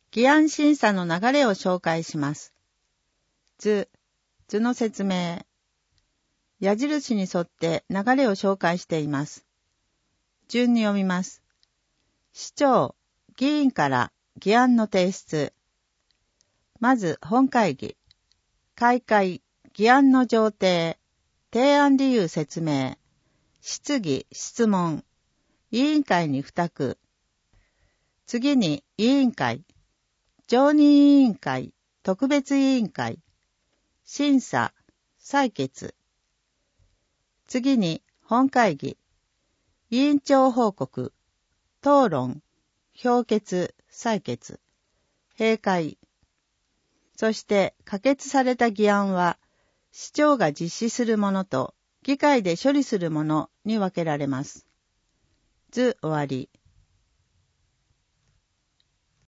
議案審査の流れを紹介します。図の説明。矢印に沿って流れを紹介しています。順に読みます。市長、議員から議案の提出。まず本会議。開会、議案の上呈。提案理由説明。質疑、質問。委員会に付託。次に委員会。常任委員会、特別委員会。審査、採決。次に本会議。委員長報告。討論、評決、採決。閉会。そして可決された議案は、市長が実施するものと議会で処理するものに分けられます。図終わり。